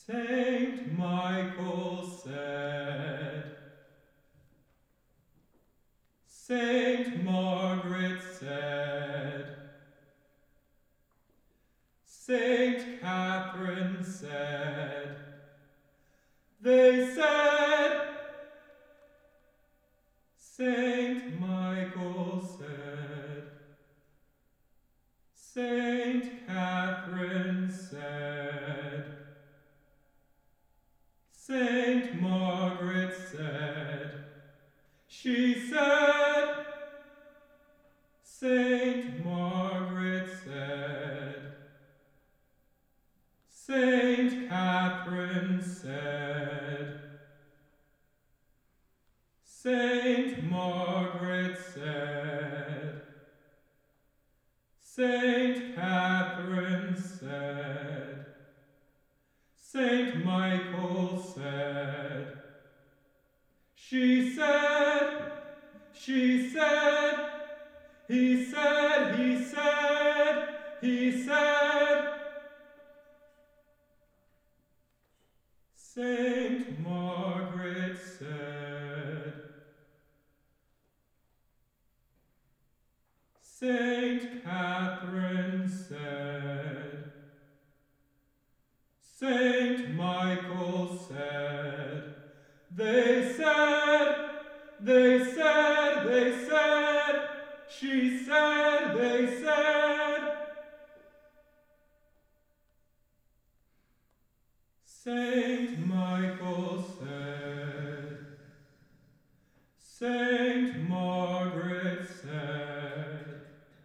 Saint Michael said, Saint Margaret said, Saint Catherine said, they said, Saint Michael said, Saint Catherine said, Saint Margaret said, she said, Saint Margaret said, Saint Catherine said, Saint Margaret said, Saint Catherine said, Saint Michael said, she said, he said, he said, Saint Margaret said, Saint Catherine said, Saint Michael said, they said, she said, they said, Saint Michael said, Saint Margaret said,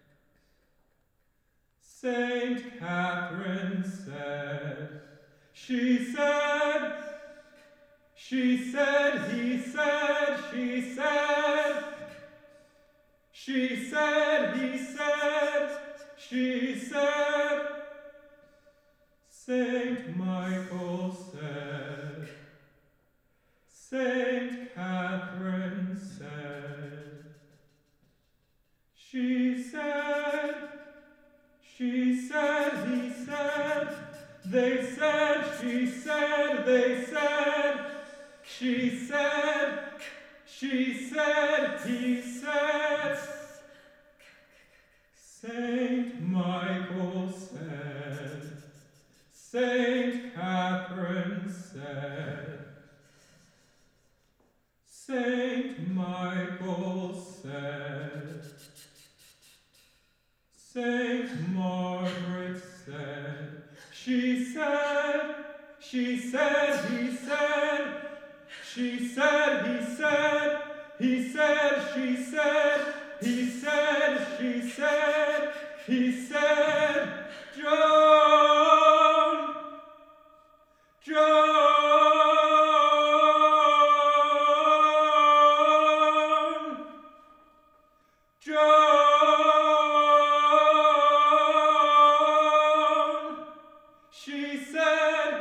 Saint Catherine said, she said, he said, she said, he said, she said, Saint Michael said, Saint Catherine said, she said, he said, they said, she said, they said, she said, he said, Saint Michael said, Saint Catherine said, Saint Michael said, Saint Margaret said, she said, he said, she said, she said, he said, John, she said,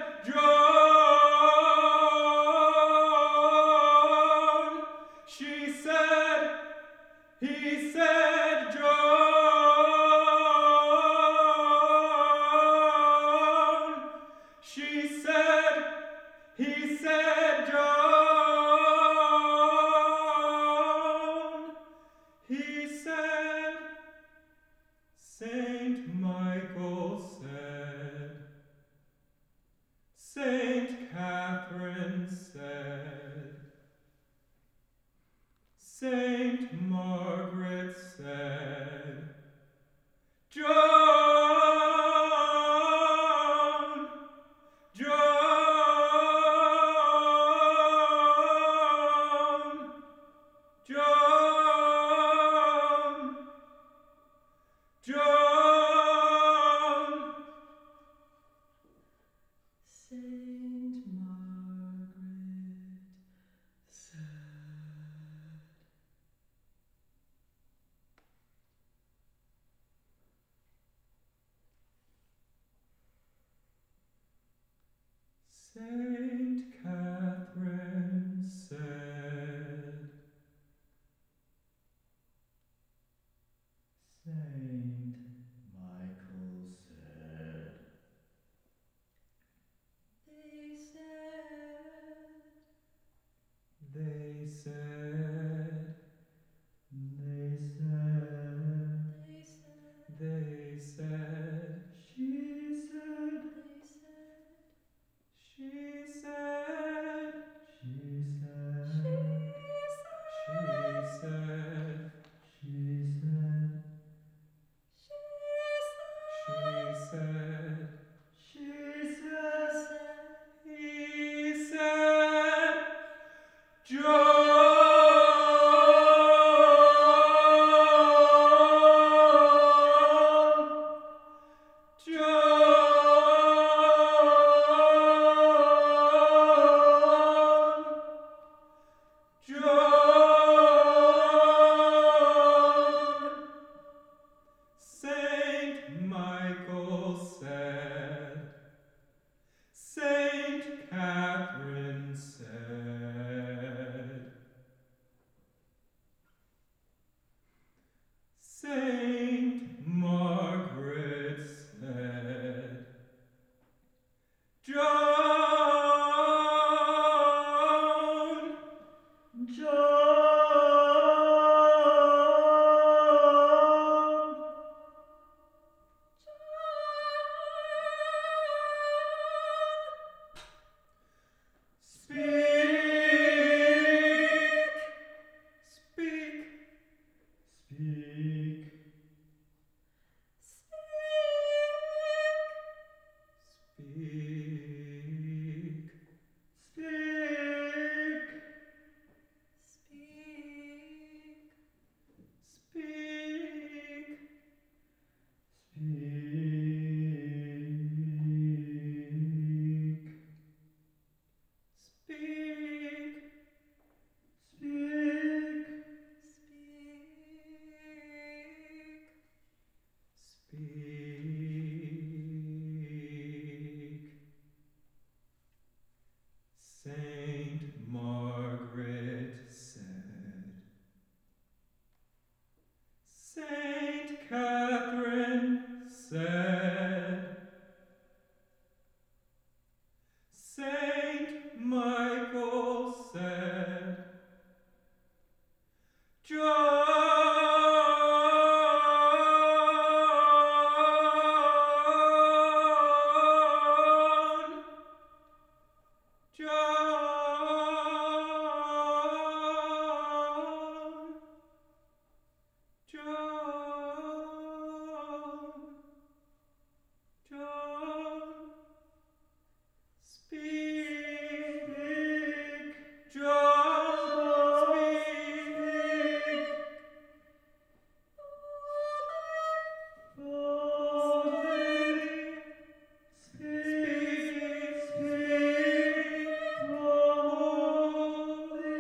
John, she said, he said, John. Speak, Saint Margaret said. Saint Catherine said. Saint Michael said. John, speak, John, speak, boldly, speak, boldly,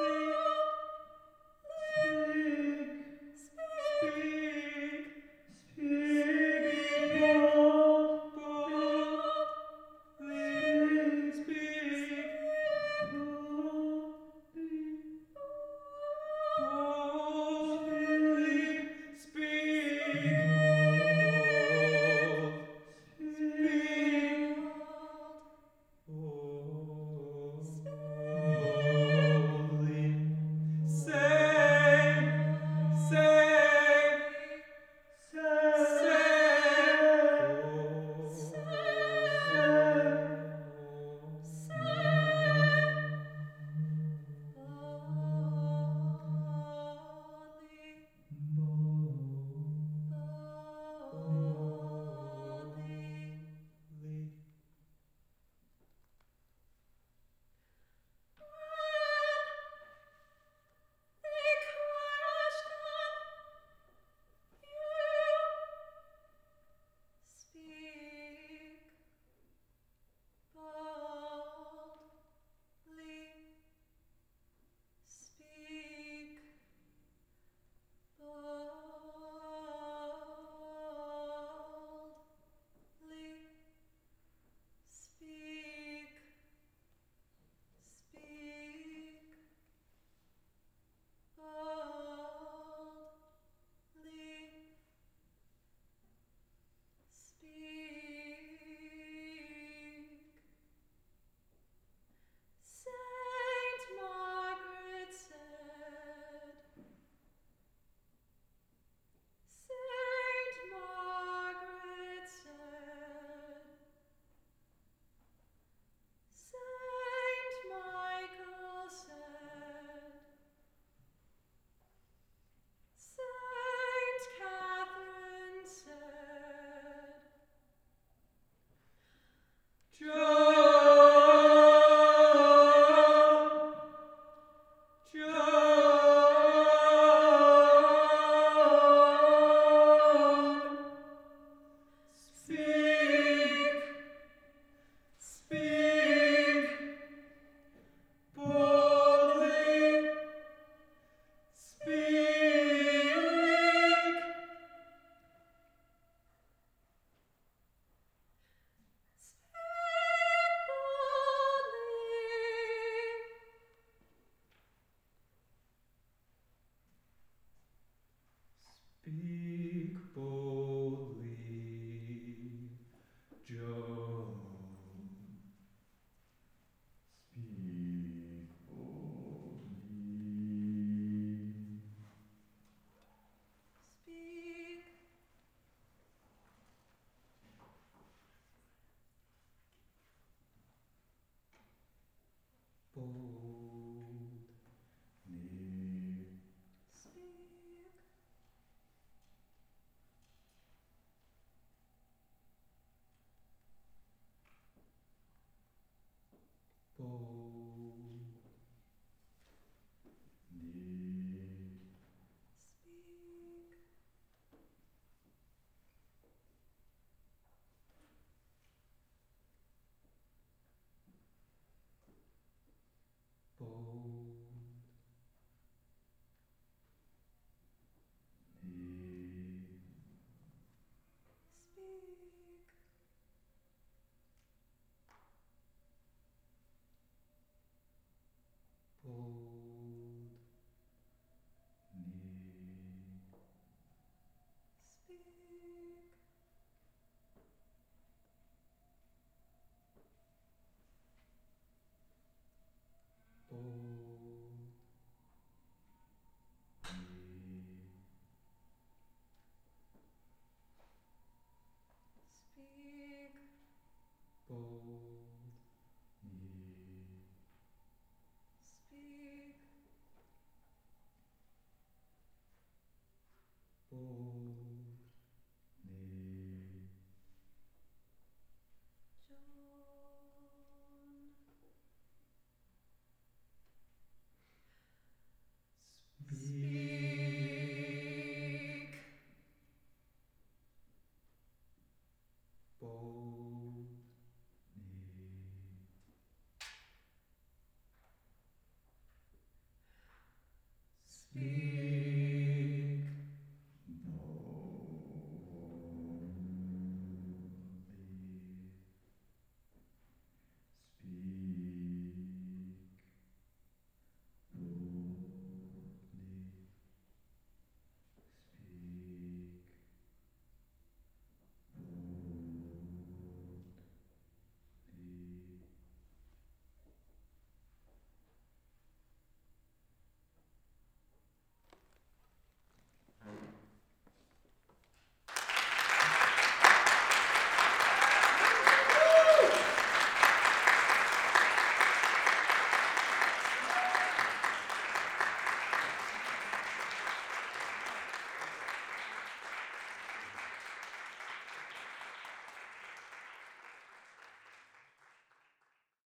Joan. Speak Oh.